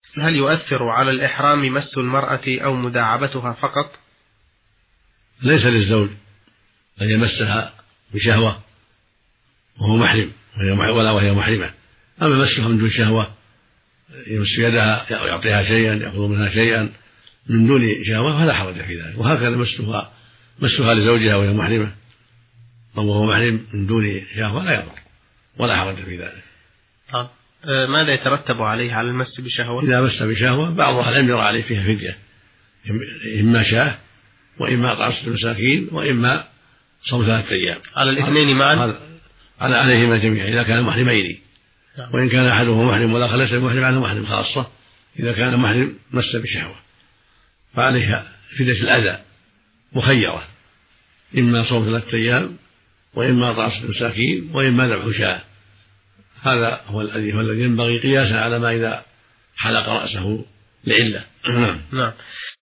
هل يؤثر على الإحرام مس المرأة أو مداعبتها فقط؟ ليس للزوج أن يمسها بشهوة وهو محرم ولا وهي محرمة. أما مسها من دون شهوة، يمس يدها يعطيها شيئا يأخذ منها شيئا من دون شهوة فلا حرج في ذلك. وهكذا مسها لزوجها وهي محرمة أو وهو محرم من دون شهوة لا يضر ولا حرج في ذلك. ماذا يترتب عليه على المس بشهوة؟ إذا مس بشهوة بعض أهل العلم يرى عليه فيها فدية، إما شاه وإما إطعام 6 مساكين وإما صوم 3 أيام. على الاثنين معا؟ عليهما جميعا إذا كان محرمين. وإن كان أحدهما محرم والآخر ليس محرم على محرم خاصة، إذا كان محرم مس بشهوة فعليها فدية الأذى مخيرة، إما صوم 3 أيام وإما إطعام 6 مساكين وإما ذبح شاة. هذا هو الذي ينبغي قياسا على ما إذا حلق رأسه لعلة. نعم.